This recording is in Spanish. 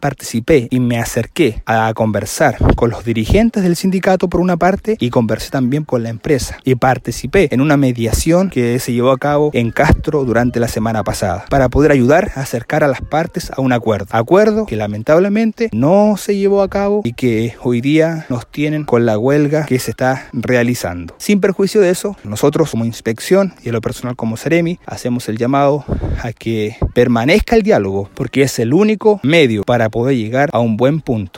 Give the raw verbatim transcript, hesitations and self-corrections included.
participé y me acerqué a conversar con los dirigentes del sindicato por una parte y conversé también con la empresa y participé en una mediación que se llevó a cabo en Castro durante la semana pasada para poder ayudar a acercar a las partes a un acuerdo. Acuerdo que lamentablemente no se llevó a cabo y que hoy día nos tienen con la huelga que se está realizando. Sin perjuicio de eso, nosotros como inspección y en lo personal como Seremi hacemos el llamado a que permanezca el diálogo porque es el único medio para poder llegar a un buen punto.